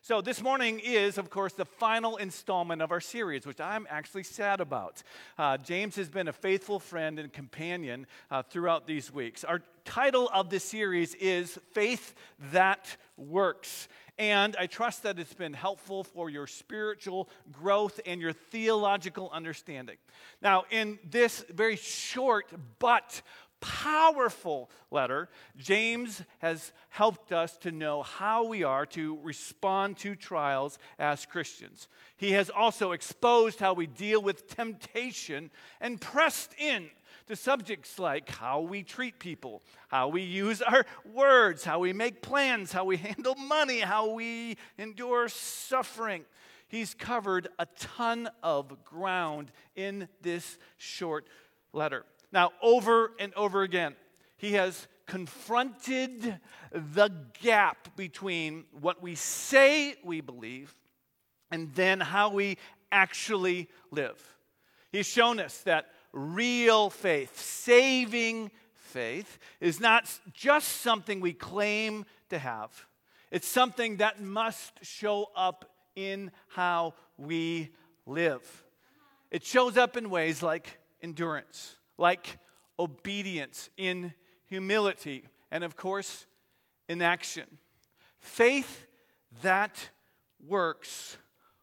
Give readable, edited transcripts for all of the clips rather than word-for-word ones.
So this morning is, of course, the final installment of our series, which I'm actually sad about. James has been a faithful friend and companion throughout these weeks. Our title of this series is Faith That Works. And I trust that it's been helpful for your spiritual growth and your theological understanding. Now, in this very short but powerful letter, James has helped us to know how we are to respond to trials as Christians. He has also exposed how we deal with temptation and pressed in to subjects like how we treat people, how we use our words, how we make plans, how we handle money, how we endure suffering. He's covered a ton of ground in this short letter. Now, over and over again, he has confronted the gap between what we say we believe and then how we actually live. He's shown us that real faith, saving faith, is not just something we claim to have. It's something that must show up in how we live. It shows up in ways like endurance, like obedience, in humility, and of course, in action. Faith that works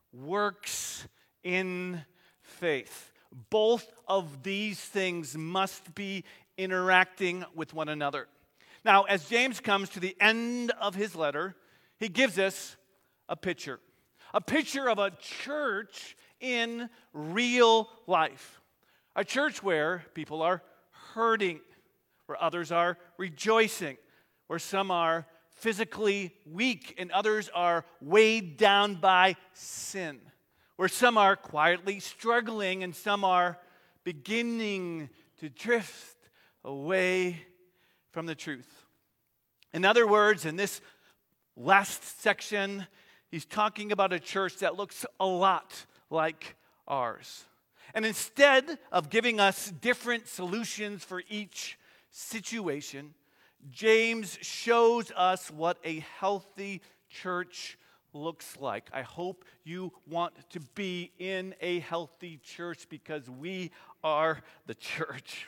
in faith. Both of these things must be interacting with one another. Now, as James comes to the end of his letter, he gives us a picture of a church in real life. A church where people are hurting, where others are rejoicing, where some are physically weak and others are weighed down by sin, where some are quietly struggling and some are beginning to drift away from the truth. In other words, in this last section, he's talking about a church that looks a lot like ours. And instead of giving us different solutions for each situation, James shows us what a healthy church looks like. I hope you want to be in a healthy church because we are the church.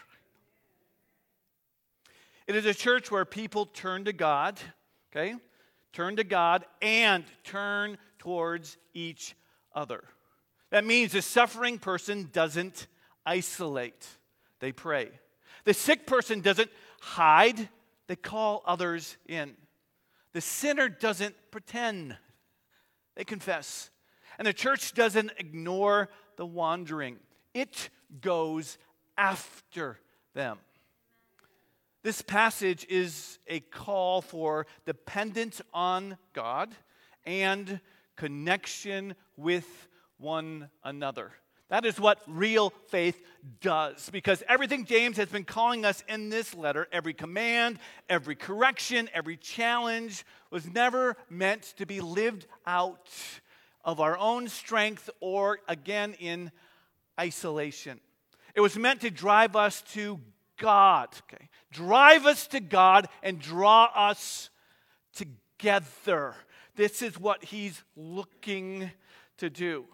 It is a church where people turn to God, okay? Turn to God and turn towards each other. That means the suffering person doesn't isolate. They pray. The sick person doesn't hide. They call others in. The sinner doesn't pretend. They confess. And the church doesn't ignore the wandering. It goes after them. This passage is a call for dependence on God and connection with one another. That is what real faith does. Because everything James has been calling us in this letter, every command, every correction, every challenge, was never meant to be lived out of our own strength or, again, in isolation. It was meant to drive us to God. Okay? Drive us to God and draw us together. This is what he's looking to do.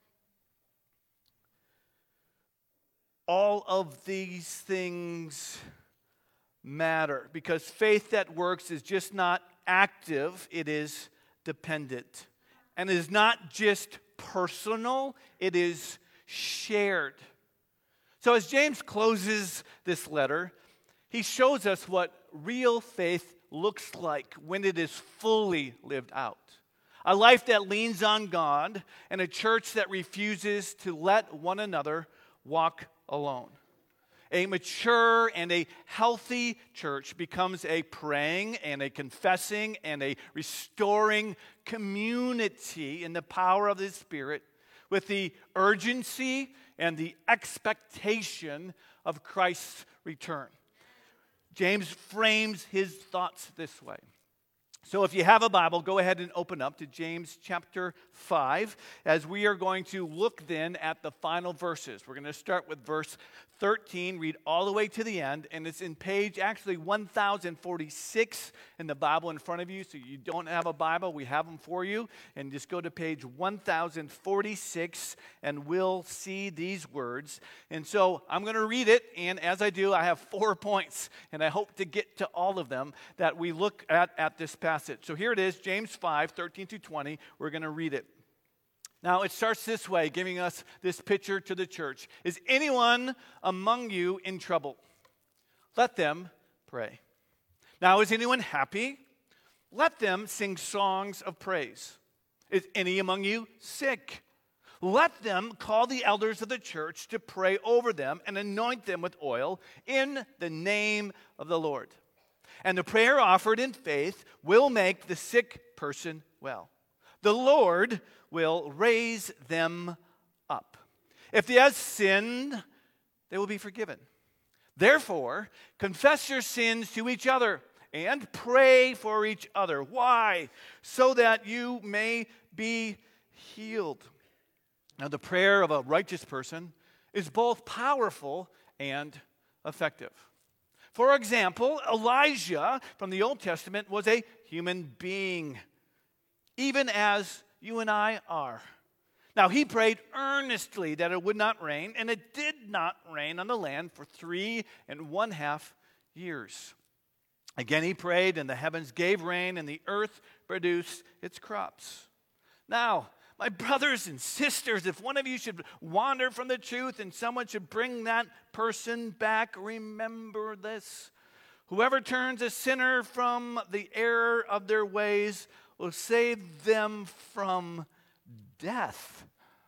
All of these things matter because faith that works is just not active, it is dependent. And it is not just personal, it is shared. So as James closes this letter, he shows us what real faith looks like when it is fully lived out. A life that leans on God and a church that refuses to let one another walk alone. A mature and a healthy church becomes a praying and a confessing and a restoring community in the power of the Spirit with the urgency and the expectation of Christ's return. James frames his thoughts this way. So if you have a Bible, go ahead and open up to James chapter 5, as we are going to look then at the final verses. We're going to start with verse 13, read all the way to the end, and it's in page actually 1046 in the Bible in front of you. So you don't have a Bible, we have them for you. And just go to page 1046, and we'll see these words. And so I'm going to read it, and as I do, I have 4 points, and I hope to get to all of them that we look at this passage. So here it is, James 5, 13 to 20. We're going to read it. Now, it starts this way, giving us this picture to the church. Is anyone among you in trouble? Let them pray. Now, is anyone happy? Let them sing songs of praise. Is any among you sick? Let them call the elders of the church to pray over them and anoint them with oil in the name of the Lord. And the prayer offered in faith will make the sick person well. The Lord will raise them up. If they have sinned, they will be forgiven. Therefore, confess your sins to each other and pray for each other. Why? So that you may be healed. Now, the prayer of a righteous person is both powerful and effective. For example, Elijah from the Old Testament was a human being, even as you and I are. Now, he prayed earnestly that it would not rain, and it did not rain on the land for 3.5 years. Again, he prayed, and the heavens gave rain, and the earth produced its crops. Now, my brothers and sisters, if one of you should wander from the truth and someone should bring that person back, remember this. Whoever turns a sinner from the error of their ways will save them from death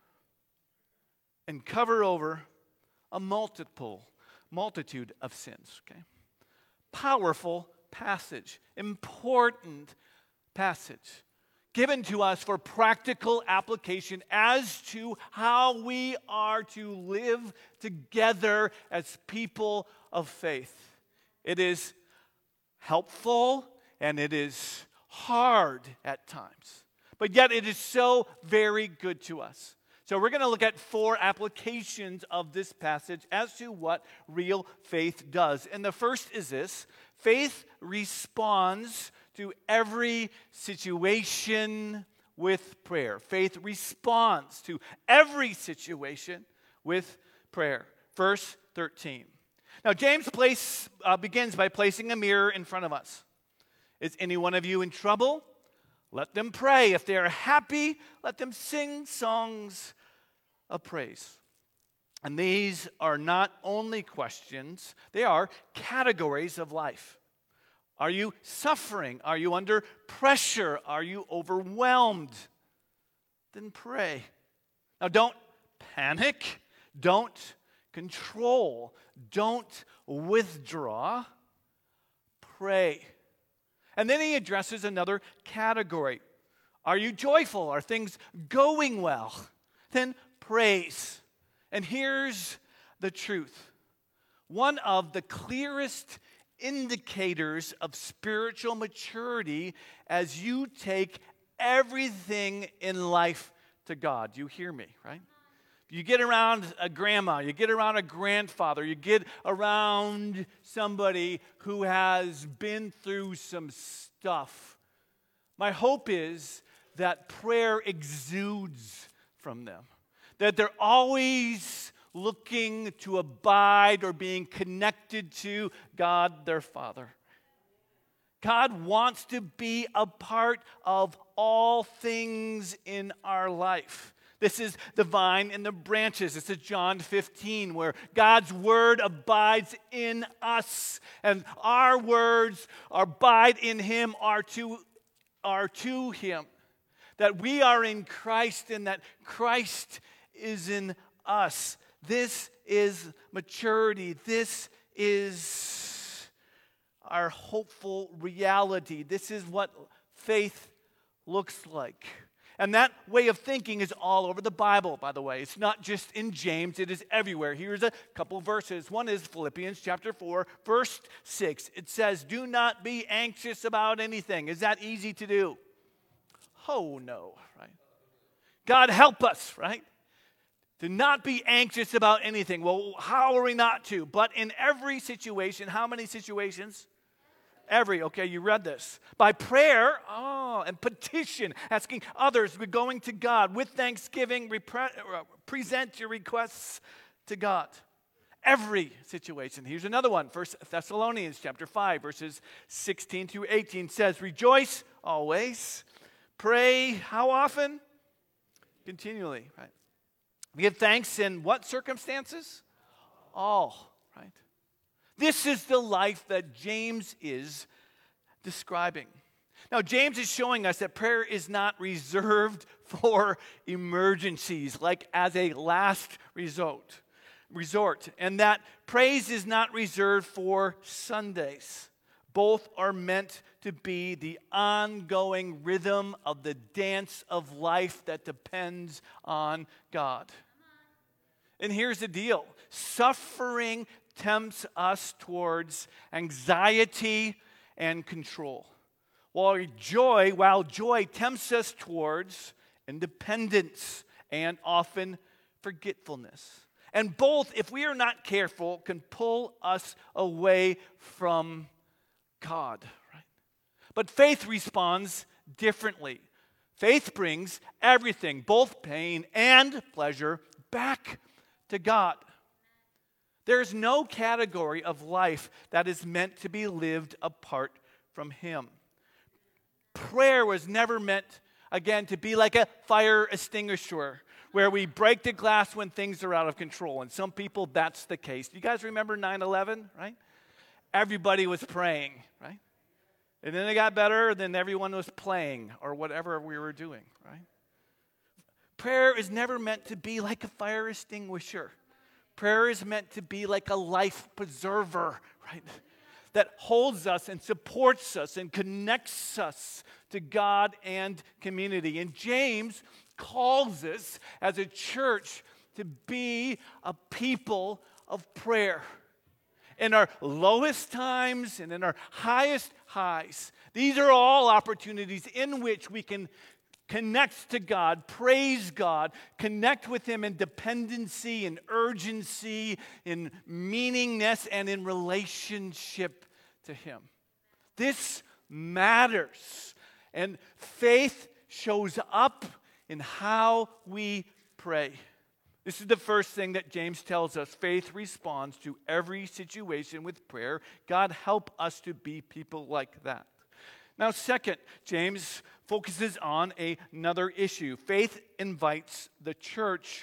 and cover over a multitude of sins. Okay? Powerful passage, important passage, given to us for practical application as to how we are to live together as people of faith. It is helpful and it is hard at times, but yet it is so very good to us. So we're going to look at 4 applications of this passage as to what real faith does. And the first is this: faith responds to every situation with prayer. Faith responds to every situation with prayer. Verse 13. Now, James begins by placing a mirror in front of us. Is any one of you in trouble? Let them pray. If they are happy, let them sing songs of praise. And these are not only questions, they are categories of life. Are you suffering? Are you under pressure? Are you overwhelmed? Then pray. Now, don't panic. Don't control. Don't withdraw. Pray. And then he addresses another category. Are you joyful? Are things going well? Then praise. And here's the truth. One of the clearest indicators of spiritual maturity as you take everything in life to God. You hear me, right? You get around a grandma, you get around a grandfather, you get around somebody who has been through some stuff. My hope is that prayer exudes from them, that they're always looking to abide or being connected to God their Father. God wants to be a part of all things in our life. This is the vine and the branches. This is John 15, where God's word abides in us, and our words abide in him, are to him. That we are in Christ and that Christ is in us. This is maturity. This is our hopeful reality. This is what faith looks like. And that way of thinking is all over the Bible, by the way. It's not just in James, it is everywhere. Here's a couple verses. One is Philippians chapter 4, verse 6. It says, do not be anxious about anything. Is that easy to do? Oh, no, right? God help us, right? To not be anxious about anything. Well, how are we not to? But in every situation, how many situations? Every, okay, you read this. By prayer, and petition, asking others, we're going to God. With thanksgiving, present your requests to God. Every situation. Here's another one. 1 Thessalonians chapter 5, verses 16 through 18 says, rejoice always. Pray, how often? Continually, right? Give thanks in what circumstances? All, right? This is the life that James is describing. Now, James is showing us that prayer is not reserved for emergencies, like as a last resort, and that praise is not reserved for Sundays. Both are meant to be the ongoing rhythm of the dance of life that depends on God. And here's the deal. Suffering tempts us towards anxiety and control, while joy tempts us towards independence and often forgetfulness. And both, if we are not careful, can pull us away from God, right? But faith responds differently. Faith brings everything, both pain and pleasure, back to God. There's no category of life that is meant to be lived apart from Him. Prayer was never meant, again, to be like a fire extinguisher where we break the glass when things are out of control. And some people, that's the case. You guys remember 9/11, right? Everybody was praying, right? And then it got better, then everyone was playing or whatever we were doing, right? Prayer is never meant to be like a fire extinguisher. Prayer is meant to be like a life preserver, right? That holds us and supports us and connects us to God and community. And James calls us as a church to be a people of prayer. In our lowest times and in our highest highs, these are all opportunities in which we can connect to God, praise God, connect with Him in dependency, in urgency, in meaningness, and in relationship to Him. This matters. And faith shows up in how we pray. This is the first thing that James tells us. Faith responds to every situation with prayer. God, help us to be people like that. Now, second, James focuses on another issue. Faith invites the church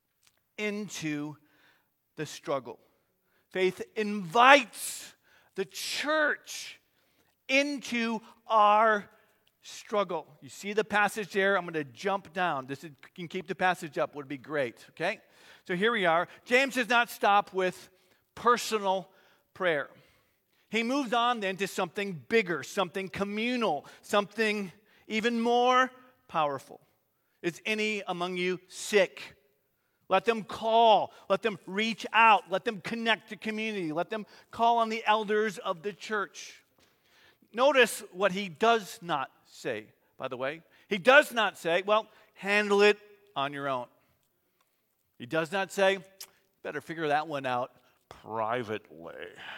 into the struggle. Faith invites the church into our struggle. You see the passage there? I'm going to jump down. You can keep the passage up, would be great, okay? So here we are. James does not stop with personal prayer. He moves on then to something bigger, something communal, something even more powerful. Is any among you sick? Let them call. Let them reach out. Let them connect to community. Let them call on the elders of the church. Notice what he does not say, by the way. He does not say, well, handle it on your own. He does not say, better figure that one out privately.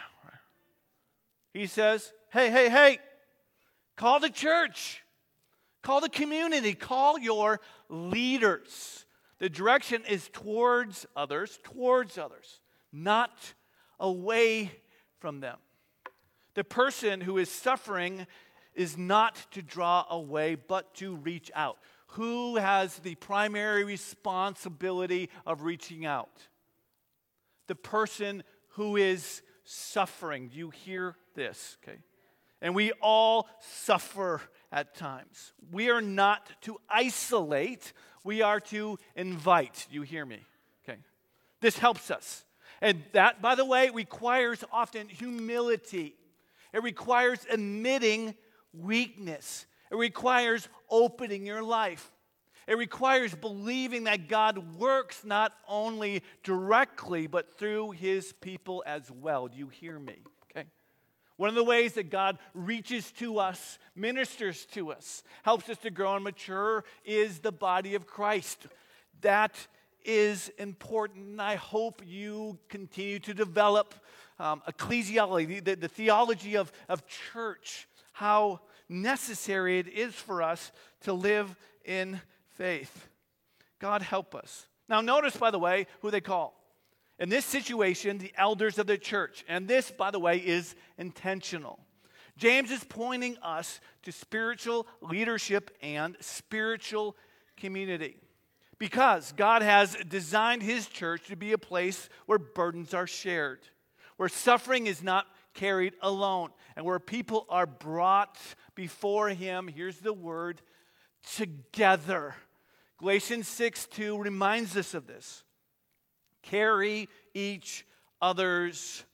He says, hey, call the church. Call the community. Call your leaders. The direction is towards others, not away from them. The person who is suffering is not to draw away, but to reach out. Who has the primary responsibility of reaching out? The person who is suffering. Do you hear this? Okay. And we all suffer at times. We are not to isolate. We are to invite. You hear me? Okay. This helps us. And that, by the way, requires often humility. It requires admitting weakness. It requires opening your life. It requires believing that God works not only directly, but through his people as well. Do you hear me? Okay. One of the ways that God reaches to us, ministers to us, helps us to grow and mature is the body of Christ. That is important, and I hope you continue to develop ecclesiology, the theology of church, how necessary it is for us to live in faith. God help us. Now notice, by the way, who they call. In this situation, the elders of the church. And this, by the way, is intentional. James is pointing us to spiritual leadership and spiritual community. Because God has designed his church to be a place where burdens are shared, where suffering is not carried alone, and where people are brought before him, here's the word, together. Galatians 6:2 reminds us of this. Carry each other's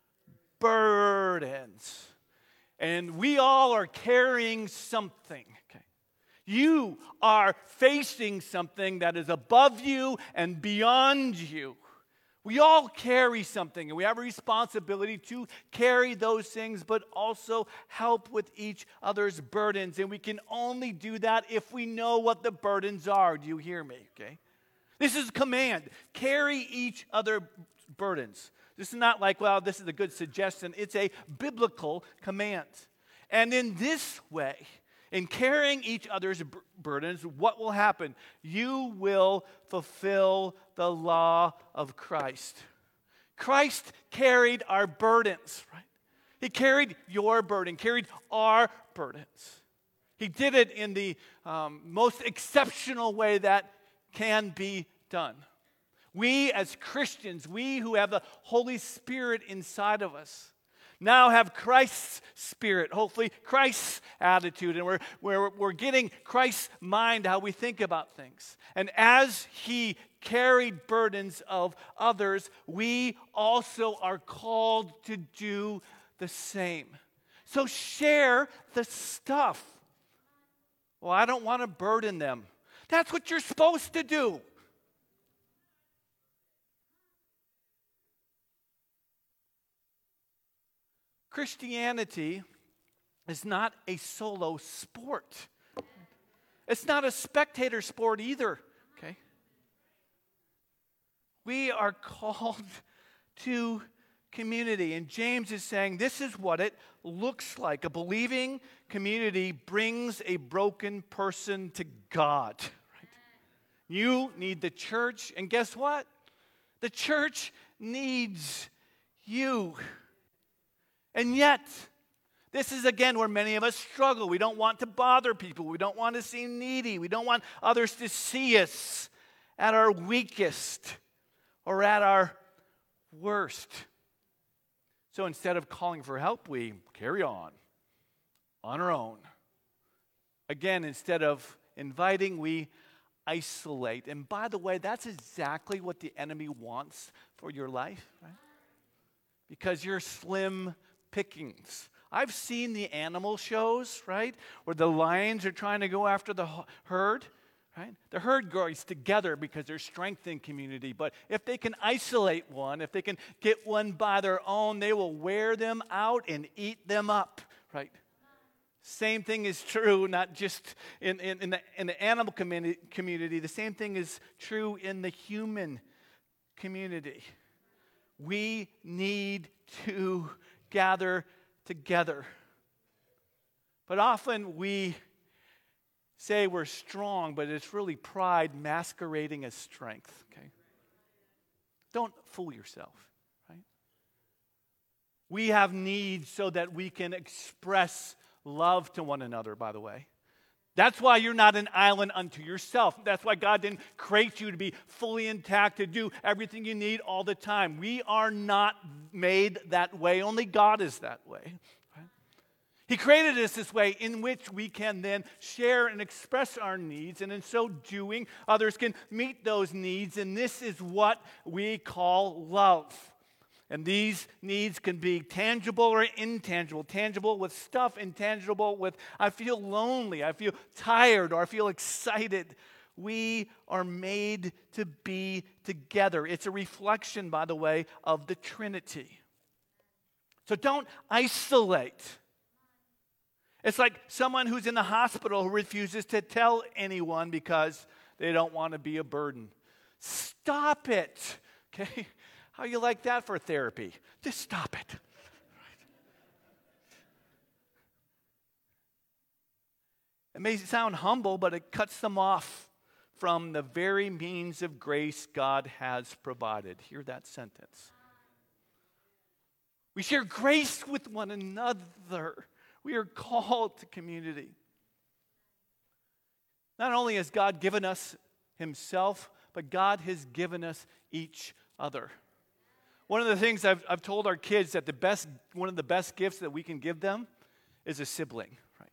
burdens. And we all are carrying something. Okay. You are facing something that is above you and beyond you. We all carry something, and we have a responsibility to carry those things, but also help with each other's burdens. And we can only do that if we know what the burdens are. Do you hear me? Okay. This is a command. Carry each other's burdens. This is not like, well, this is a good suggestion. It's a biblical command. And in this way, in carrying each other's burdens, what will happen? You will fulfill the law of Christ. Christ carried our burdens, right? He carried your burden, carried our burdens. He did it in the most exceptional way that can be done. We as Christians, we who have the Holy Spirit inside of us, now have Christ's spirit, hopefully Christ's attitude, and we're getting Christ's mind, how we think about things. And as he carried burdens of others, we also are called to do the same. So share the stuff. Well, I don't want to burden them. That's what you're supposed to do. Christianity is not a solo sport. It's not a spectator sport either, okay? We are called to community, and James is saying this is what it looks like. A believing community brings a broken person to God. Right? You need the church, and guess what? The church needs you. And yet, this is again where many of us struggle. We don't want to bother people. We don't want to seem needy. We don't want others to see us at our weakest or at our worst. So instead of calling for help, we carry on our own. Again, instead of inviting, we isolate. And by the way, that's exactly what the enemy wants for your life, right? Because you're slim pickings. I've seen the animal shows, right, where the lions are trying to go after the herd, right? The herd grows together because there's strength in community. But if they can isolate one, if they can get one by their own, they will wear them out and eat them up, right? Same thing is true, not just in the animal community. The same thing is true in the human community. We need to gather together. But often we say we're strong, but it's really pride masquerading as strength, okay? Don't fool yourself, right? We have needs so that we can express love to one another, by the way. That's why you're not an island unto yourself. That's why God didn't create you to be fully intact, to do everything you need all the time. We are not made that way. Only God is that way. Right? He created us this way in which we can then share and express our needs, and in so doing, others can meet those needs, and this is what we call love. And these needs can be tangible or intangible. Tangible with stuff, intangible with I feel lonely, I feel tired, or I feel excited, We are made to be together. It's a reflection, by the way, of the Trinity. So don't isolate. It's like someone who's in the hospital who refuses to tell anyone because they don't want to be a burden. Stop it. Okay? How you like that for therapy? Just stop it. It may sound humble, but it cuts them off from the very means of grace God has provided. Hear that sentence. We share grace with one another. We are called to community. Not only has God given us himself, but God has given us each other. One of the things I've told our kids that one of the best gifts that we can give them is a sibling. Right?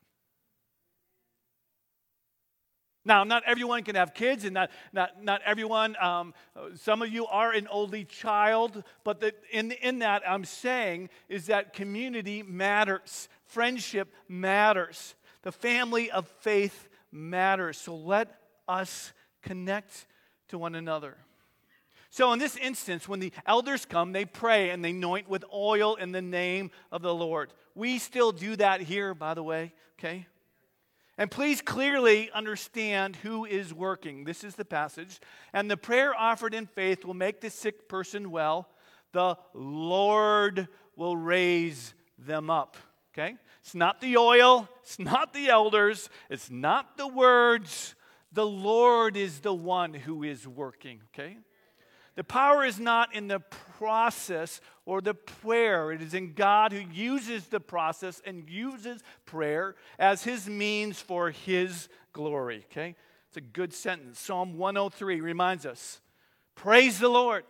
Now, not everyone can have kids, and not everyone. Some of you are an only child, but in that I'm saying is that community matters, friendship matters, the family of faith matters. So let us connect to one another. So in this instance, when the elders come, they pray and they anoint with oil in the name of the Lord. We still do that here, by the way, okay? And please clearly understand who is working. This is the passage. And the prayer offered in faith will make the sick person well. The Lord will raise them up, okay? It's not the oil. It's not the elders. It's not the words. The Lord is the one who is working, okay? The power is not in the process or the prayer. It is in God who uses the process and uses prayer as his means for his glory. Okay? It's a good sentence. Psalm 103 reminds us, praise the Lord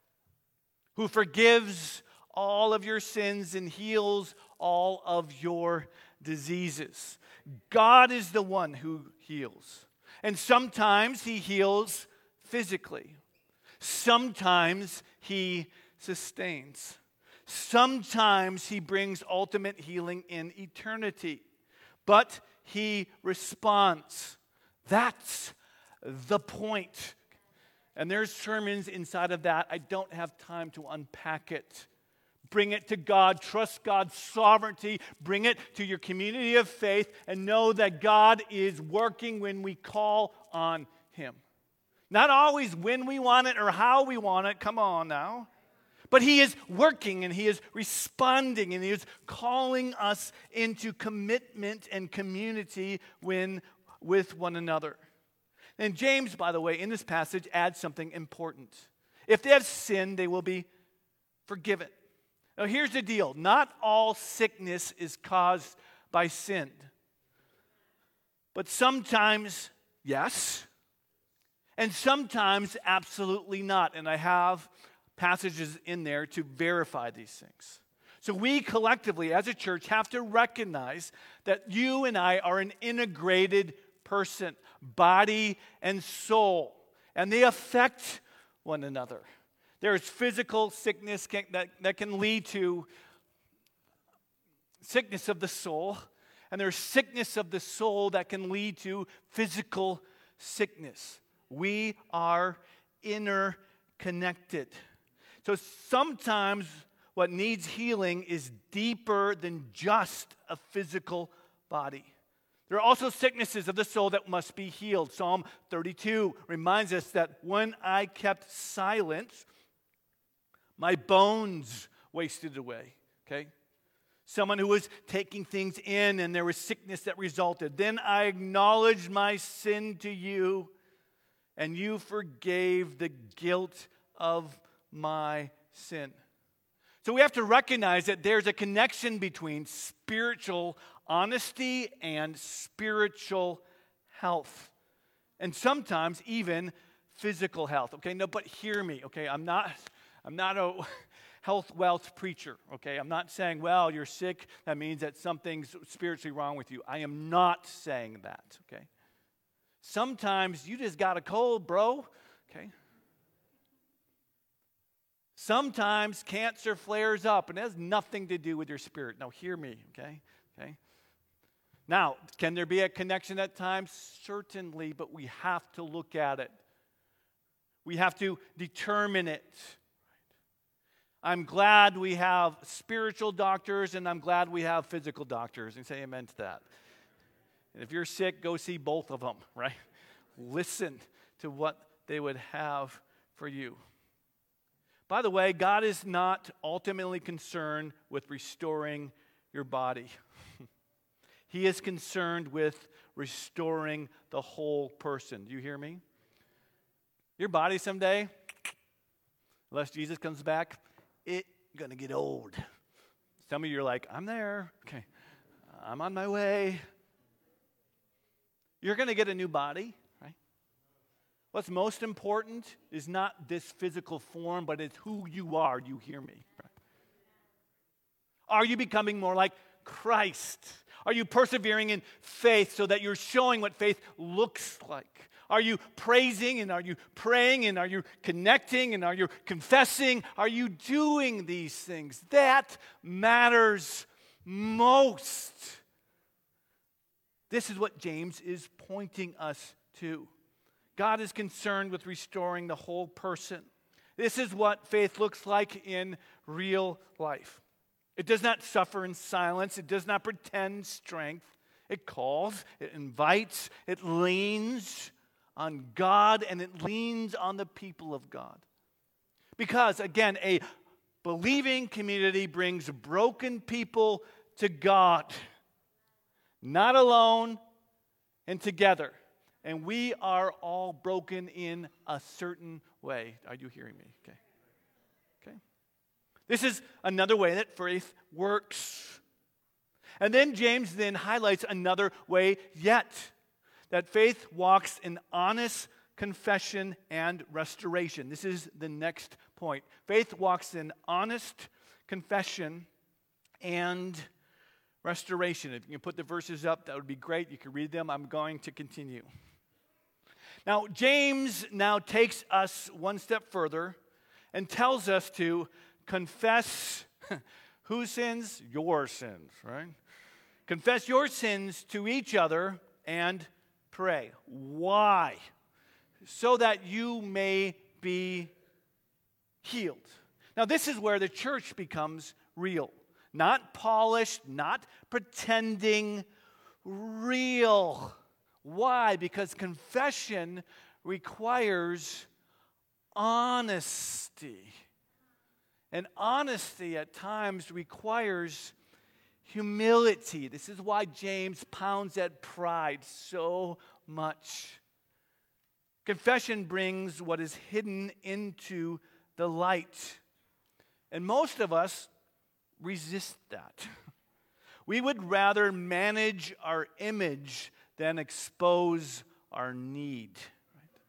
who forgives all of your sins and heals all of your diseases. God is the one who heals. And sometimes he heals physically. Sometimes he sustains. Sometimes he brings ultimate healing in eternity. But he responds. That's the point. And there's sermons inside of that. I don't have time to unpack it. Bring it to God. Trust God's sovereignty. Bring it to your community of faith and know that God is working when we call on him. Not always when we want it or how we want it. Come on now. But he is working and he is responding and he is calling us into commitment and community with one another. And James, by the way, in this passage adds something important. If they have sinned, they will be forgiven. Now here's the deal. Not all sickness is caused by sin. But sometimes, yes. And sometimes, absolutely not. And I have passages in there to verify these things. So we collectively, as a church, have to recognize that you and I are an integrated person, body and soul. And they affect one another. There's physical sickness that can lead to sickness of the soul. And there's sickness of the soul that can lead to physical sickness. We are interconnected. So sometimes what needs healing is deeper than just a physical body. There are also sicknesses of the soul that must be healed. Psalm 32 reminds us that when I kept silent, my bones wasted away. Okay? Someone who was taking things in and there was sickness that resulted. Then I acknowledged my sin to you, and you forgave the guilt of my sin. So we have to recognize that there's a connection between spiritual honesty and spiritual health. And sometimes even physical health. Okay, no, but hear me, okay? I'm not a health wealth preacher, okay? I'm not saying, well, you're sick, that means that something's spiritually wrong with you. I am not saying that, okay? Sometimes you just got a cold, bro, okay? Sometimes cancer flares up and it has nothing to do with your spirit. Now hear me, okay? Now, can there be a connection at times? Certainly, but we have to look at it. We have to determine it. I'm glad we have spiritual doctors, and I'm glad we have physical doctors. And say amen to that. And if you're sick, go see both of them, right? Listen to what they would have for you. By the way, God is not ultimately concerned with restoring your body. He is concerned with restoring the whole person. Do you hear me? Your body someday, unless Jesus comes back, it's going to get old. Some of you are like, I'm there. Okay, I'm on my way. You're going to get a new body, right? What's most important is not this physical form, but it's who you are. You hear me? Right? Are you becoming more like Christ? Are you persevering in faith so that you're showing what faith looks like? Are you praising and are you praying and are you connecting and are you confessing? Are you doing these things? That matters most. This is what James is pointing us to. God is concerned with restoring the whole person. This is what faith looks like in real life. It does not suffer in silence. It does not pretend strength. It calls, it invites, it leans on God, and it leans on the people of God. Because, again, a believing community brings broken people to God, not alone and together. And we are all broken in a certain way. Are you hearing me? Okay. This is another way that faith works. And then James then highlights another way yet, that faith walks in honest confession and restoration. This is the next point. Faith walks in honest confession and restoration. If you can put the verses up, that would be great. You can read them. I'm going to continue. Now, James now takes us one step further and tells us to confess whose sins? Your sins, right? Confess your sins to each other and pray. Why? So that you may be healed. Now, this is where the church becomes real. Not polished, not pretending, real. Why? Because confession requires honesty. And honesty at times requires humility. This is why James pounds at pride so much. Confession brings what is hidden into the light. And most of us resist that. We would rather manage our image than expose our need. Right?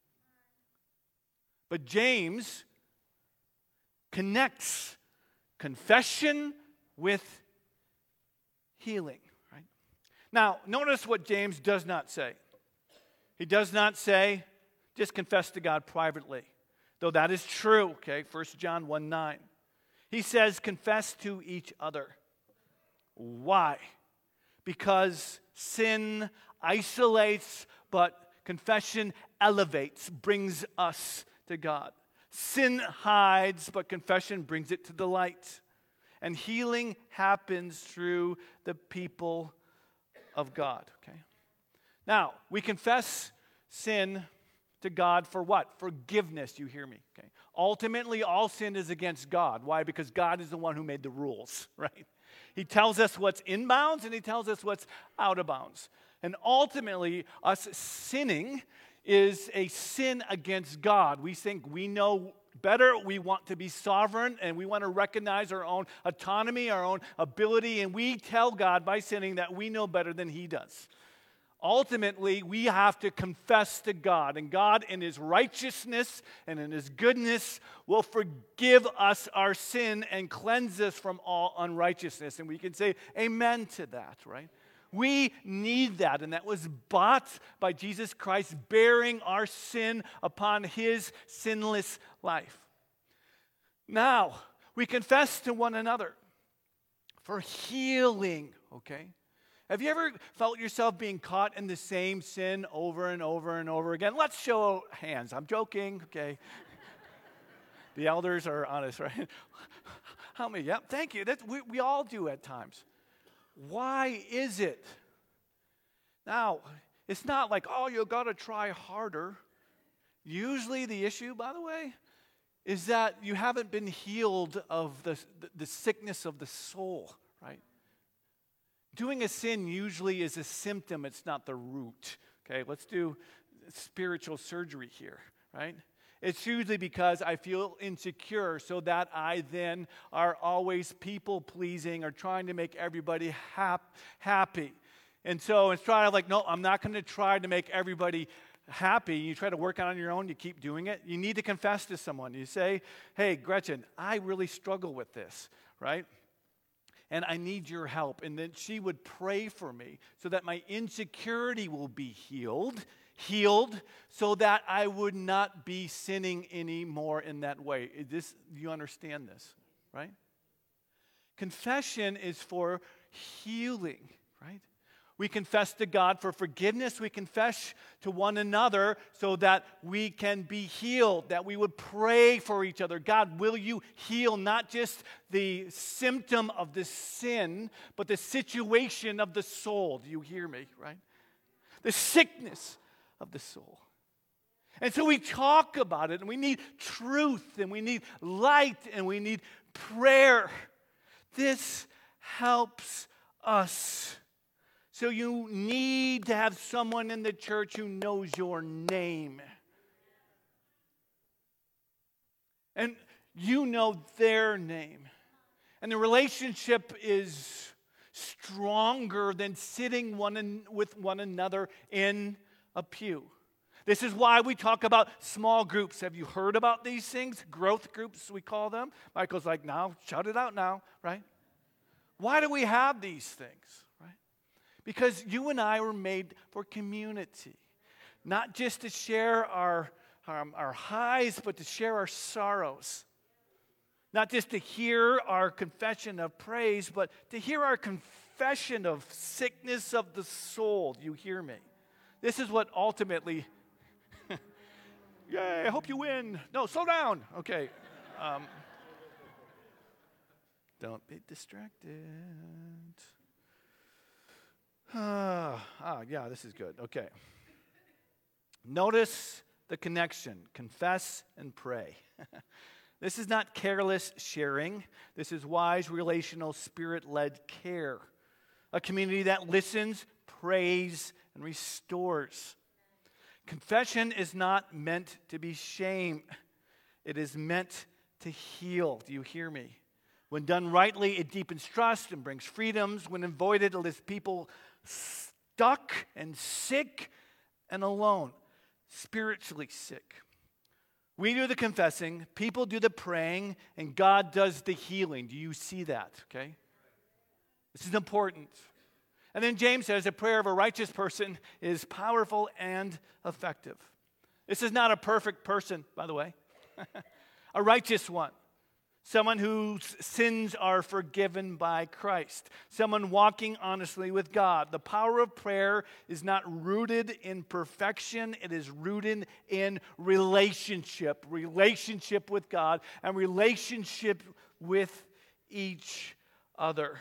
But James connects confession with healing. Right? Now, notice what James does not say. He does not say, just confess to God privately. Though that is true, okay? 1 John 1:9. He says, confess to each other. Why? Because sin isolates, but confession elevates, brings us to God. Sin hides, but confession brings it to the light. And healing happens through the people of God. Okay. Now, we confess sin to God for what? Forgiveness, you hear me. Okay. Ultimately, all sin is against God. Why? Because God is the one who made the rules, right? He tells us what's in bounds and he tells us what's out of bounds. And ultimately, us sinning is a sin against God. We think we know better, we want to be sovereign, and we want to recognize our own autonomy, our own ability, and we tell God by sinning that we know better than he does. Ultimately, we have to confess to God, and God in his righteousness and in his goodness will forgive us our sin and cleanse us from all unrighteousness. And we can say amen to that, right? We need that, and that was bought by Jesus Christ, bearing our sin upon his sinless life. Now, we confess to one another for healing, okay? Have you ever felt yourself being caught in the same sin over and over and over again? Let's show hands. I'm joking, okay? The elders are honest, right? How many? Yep, thank you. We all do at times. Why is it? Now, it's not like, oh, you got to try harder. Usually the issue, by the way, is that you haven't been healed of the sickness of the soul, right? Doing a sin usually is a symptom, it's not the root. Okay, let's do spiritual surgery here, right? It's usually because I feel insecure, so that I then are always people-pleasing or trying to make everybody happy. And so it's trying to like, no, I'm not going to try to make everybody happy. You try to work on your own, you keep doing it. You need to confess to someone. You say, hey, Gretchen, I really struggle with this, right? And I need your help. And then she would pray for me so that my insecurity will be healed so that I would not be sinning anymore in that way. You understand this, right? Confession is for healing, right? We confess to God for forgiveness. We confess to one another so that we can be healed, that we would pray for each other. God, will you heal not just the symptom of the sin, but the situation of the soul? Do you hear me, right? The sickness of the soul. And so we talk about it, and we need truth, and we need light, and we need prayer. This helps us. So you need to have someone in the church who knows your name. And you know their name. And the relationship is stronger than sitting with one another in a pew. This is why we talk about small groups. Have you heard about these things? Growth groups, we call them. Michael's like, now, shout it out now, right? Why do we have these things, right? Because you and I were made for community. Not just to share our highs, but to share our sorrows. Not just to hear our confession of praise, but to hear our confession of sickness of the soul. Do you hear me? This is what ultimately... Yay, I hope you win. No, slow down. Okay. Don't be distracted. Yeah, this is good. Okay. Notice the connection. Confess and pray. This is not careless sharing. This is wise, relational, spirit-led care. A community that listens, prays, and restores. Confession is not meant to be shame. It is meant to heal. Do you hear me? When done rightly, it deepens trust and brings freedoms. When avoided, it leaves people stuck and sick and alone, spiritually sick. We do the confessing, people do the praying, and God does the healing. Do you see that? Okay? This is important. And then James says a prayer of a righteous person is powerful and effective. This is not a perfect person, by the way. A righteous one. Someone whose sins are forgiven by Christ. Someone walking honestly with God. The power of prayer is not rooted in perfection. It is rooted in relationship. Relationship with God and relationship with each other.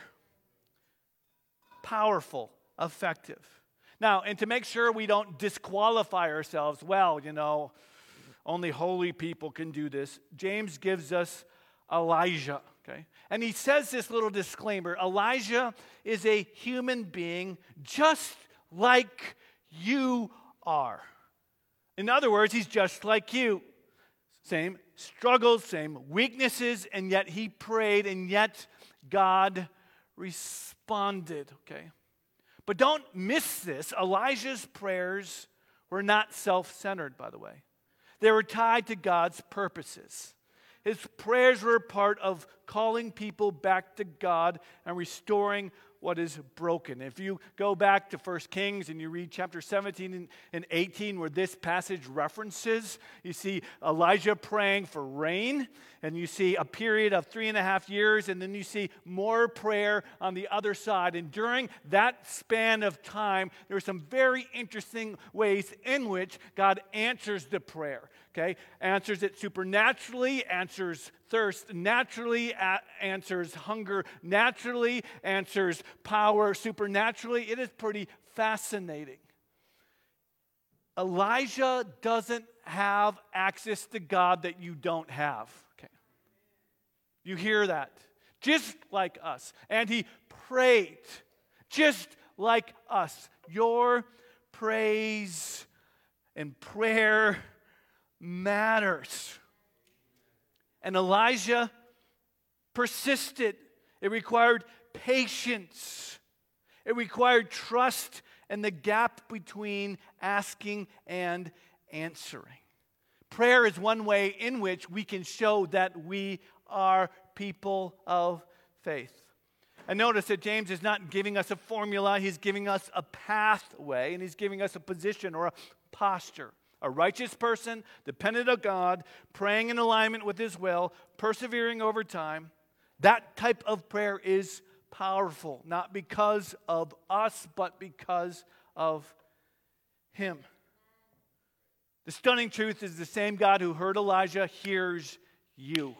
Powerful, effective. Now, and to make sure we don't disqualify ourselves, only holy people can do this, James gives us Elijah, okay? And he says this little disclaimer, Elijah is a human being just like you are. In other words, he's just like you. Same struggles, same weaknesses, and yet he prayed, and yet God responded, okay? But don't miss this. Elijah's prayers were not self-centered, by the way. They were tied to God's purposes. His prayers were a part of calling people back to God and restoring what is broken. If you go back to 1 Kings and you read chapter 17 and 18 where this passage references, you see Elijah praying for rain, and you see a period of 3.5 years, and then you see more prayer on the other side. And during that span of time, there are some very interesting ways in which God answers the prayer. Okay, answers it supernaturally, answers thirst naturally, answers hunger naturally, answers power supernaturally. It is pretty fascinating. Elijah doesn't have access to God that you don't have. Okay, you hear that? Just like us. And he prayed just like us. Your praise and prayer matters. And Elijah persisted. It required patience. It required trust and the gap between asking and answering. Prayer is one way in which we can show that we are people of faith. And notice that James is not giving us a formula. He's giving us a pathway, and he's giving us a position or a posture. A righteous person, dependent on God, praying in alignment with his will, persevering over time. That type of prayer is powerful, not because of us, but because of him. The stunning truth is the same God who heard Elijah hears you.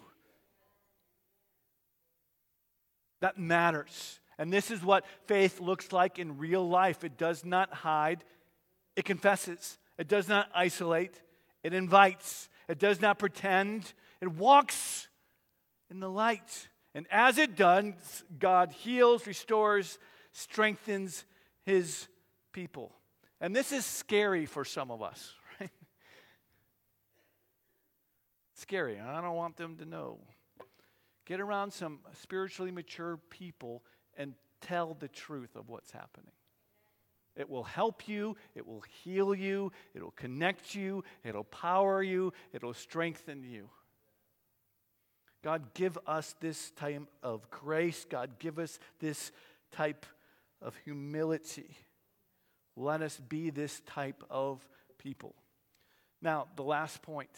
That matters. And this is what faith looks like in real life. It does not hide. It confesses. It does not isolate. It invites. It does not pretend. It walks in the light. And as it does, God heals, restores, strengthens his people. And this is scary for some of us, right? Scary. I don't want them to know. Get around some spiritually mature people and tell the truth of what's happening. It will help you, it will heal you, it will connect you, it will power you, it will strengthen you. God, give us this type of grace. God, give us this type of humility. Let us be this type of people. Now, the last point.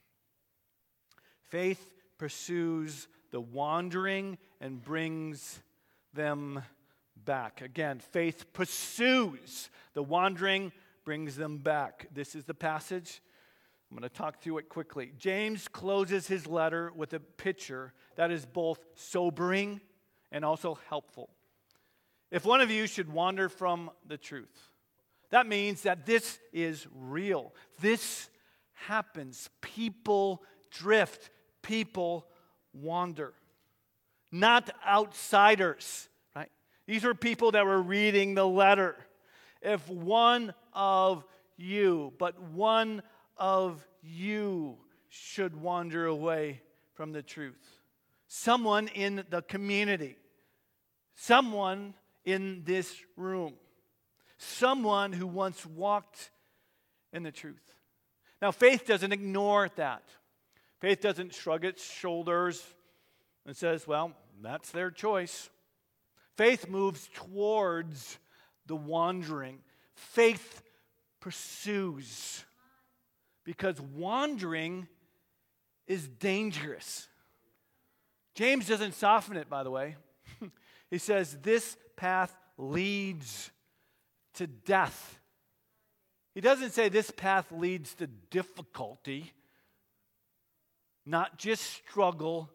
Faith pursues the wandering and brings them back. Again, faith pursues the wandering, brings them back. This is the passage. I'm going to talk through it quickly. James closes his letter with a picture that is both sobering and also helpful. If one of you should wander from the truth, that means that this is real. This happens. People drift. People wander. Not outsiders, right? These were people that were reading the letter. If one of you, but one of you should wander away from the truth. Someone in the community. Someone in this room. Someone who once walked in the truth. Now, faith doesn't ignore that. Faith doesn't shrug its shoulders and says, well, that's their choice. Faith moves towards the wandering. Faith pursues. Because wandering is dangerous. James doesn't soften it, by the way. He says this path leads to death. He doesn't say this path leads to difficulty, not just struggle,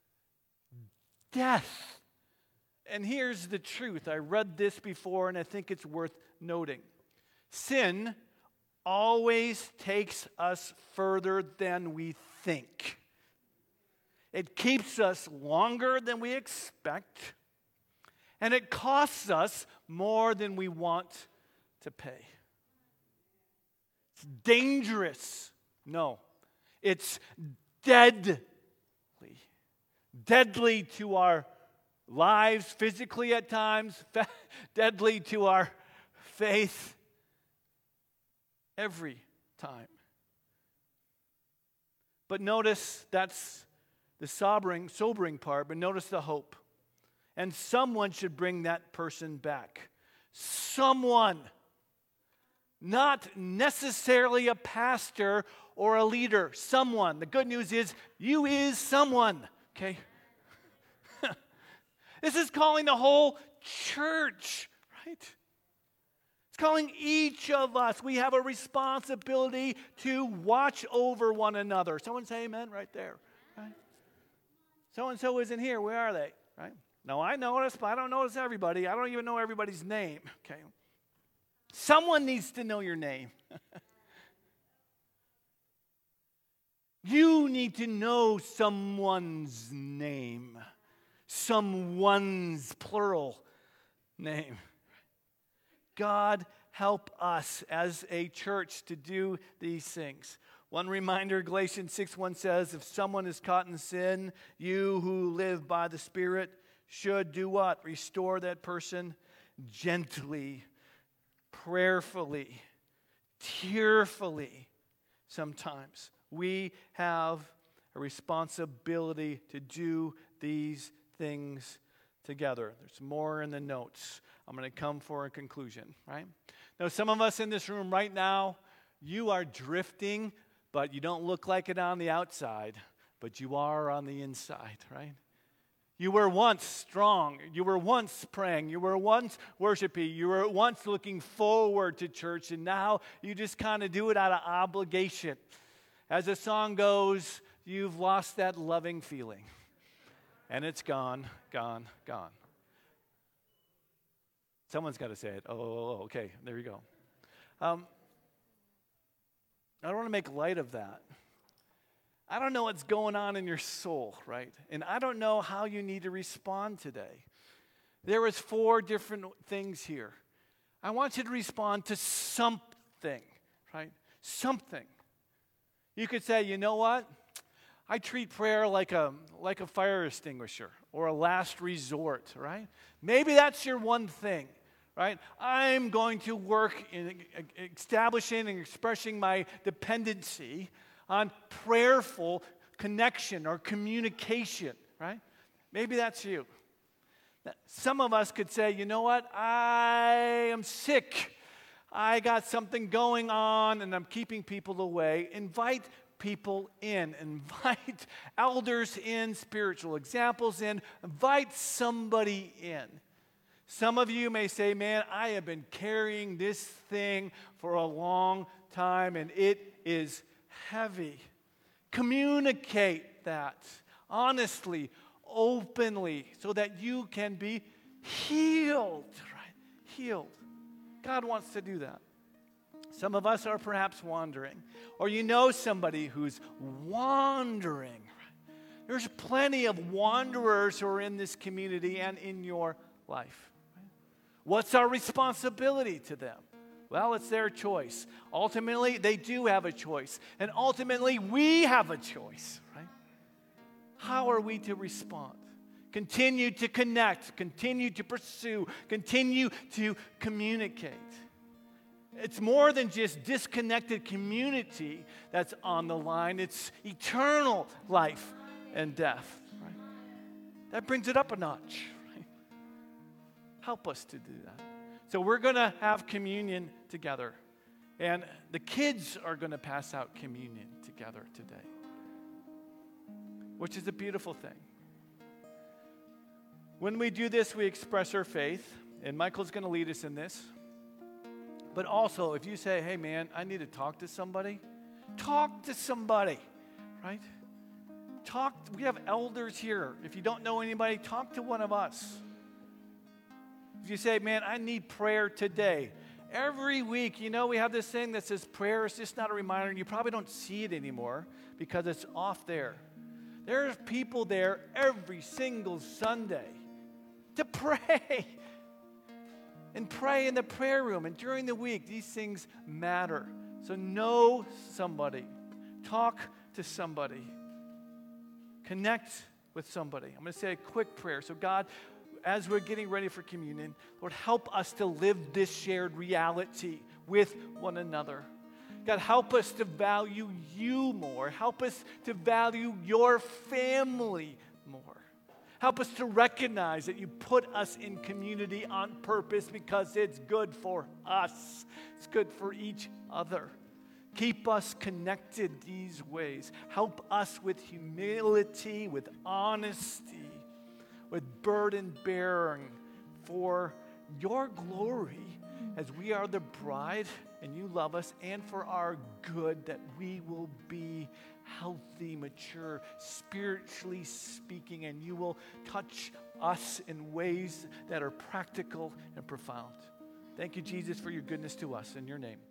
death. And here's the truth. I read this before, and I think it's worth noting. Sin always takes us further than we think. It keeps us longer than we expect, and it costs us more than we want to pay. It's dangerous. No, it's deadly. Deadly to our lives, physically at times, deadly to our faith, every time. But notice that's the sobering part, but notice the hope. and someone should bring that person back. Someone. Not necessarily a pastor or a leader. Someone. The good news is, you is someone. Okay? This is calling the whole church, right? It's calling each of us. We have a responsibility to watch over one another. Someone say amen right there, right? So-and-so isn't here. Where are they, right? No, I notice, but I don't notice everybody. I don't even know everybody's name, okay? Someone needs to know your name. You need to know someone's name. Someone's plural name. God, help us as a church to do these things. One reminder, Galatians 6:1 says, if someone is caught in sin, you who live by the Spirit should do what? Restore that person gently, prayerfully, tearfully. Sometimes we have a responsibility to do these things together. There's more in the notes. I'm going to come for a conclusion, right? Now, some of us in this room right now, you are drifting, but you don't look like it on the outside, but you are on the inside, right? You were once strong. You were once praying. You were once worshiping. You were once looking forward to church, and now you just kind of do it out of obligation. As the song goes, you've lost that loving feeling. And it's gone, gone, gone. Someone's got to say it. Oh, okay, there you go. I don't want to make light of that. I don't know what's going on in your soul, right? And I don't know how you need to respond today. There is 4 different things here. I want you to respond to something, right? Something. You could say, you know what? I treat prayer like a fire extinguisher or a last resort, right? Maybe that's your one thing, right? I'm going to work in establishing and expressing my dependency on prayerful connection or communication, right? Maybe that's you. Some of us could say, you know what? I am sick. I got something going on and I'm keeping people away. Invite people in. Invite elders in, spiritual examples in. Invite somebody in. Some of you may say, man, I have been carrying this thing for a long time and it is heavy. Communicate that honestly, openly, so that you can be healed, right? Healed. God wants to do that. Some of us are perhaps wandering, or you know somebody who's wandering. There's plenty of wanderers who are in this community and in your life. What's our responsibility to them? Well, it's their choice. Ultimately, they do have a choice. And ultimately, we have a choice, right? How are we to respond? Continue to connect, continue to pursue, continue to communicate. It's more than just disconnected community that's on the line. It's eternal life and death, right? That brings it up a notch, right? Help us to do that. So we're going to have communion together. And the kids are going to pass out communion together today, which is a beautiful thing. When we do this, we express our faith. And Michael's going to lead us in this. But also, if you say, hey, man, I need to talk to somebody, right? We have elders here. If you don't know anybody, talk to one of us. If you say, man, I need prayer today. Every week, we have this thing that says prayer is just not a reminder. You probably don't see it anymore because it's off there. There's people there every single Sunday to pray. And pray in the prayer room. And during the week, these things matter. So know somebody. Talk to somebody. Connect with somebody. I'm going to say a quick prayer. So God, as we're getting ready for communion, Lord, help us to live this shared reality with one another. God, help us to value you more. Help us to value your family more. Help us to recognize that you put us in community on purpose because it's good for us. It's good for each other. Keep us connected these ways. Help us with humility, with honesty, with burden bearing for your glory as we are the bride and you love us, and for our good, that we will be healthy, mature, spiritually speaking, and you will touch us in ways that are practical and profound. Thank you, Jesus, for your goodness to us. In your name.